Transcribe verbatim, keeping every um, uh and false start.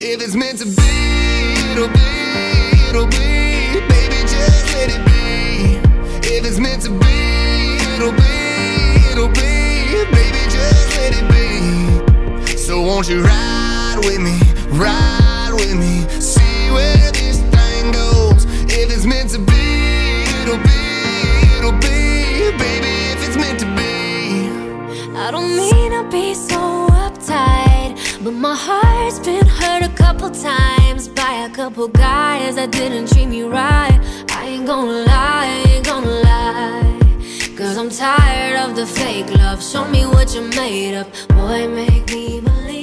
If it's meant to be, it'll be, it'll be. Baby, just let it be. If it's meant to be, it'll be, it'll be. Baby, just let it be. So won't you ride with me, ride with me, see where this thing goes. If it's meant to be, it'll be, it'll be. Baby, if it's meant to be. I don't mean to be so uptight, but my heart's been hurt a couple times by a couple guys that didn't treat me right. I ain't gonna lie, I ain't gonna lie, cause I'm tired of the fake love. Show me what you're made of, boy, make me believe.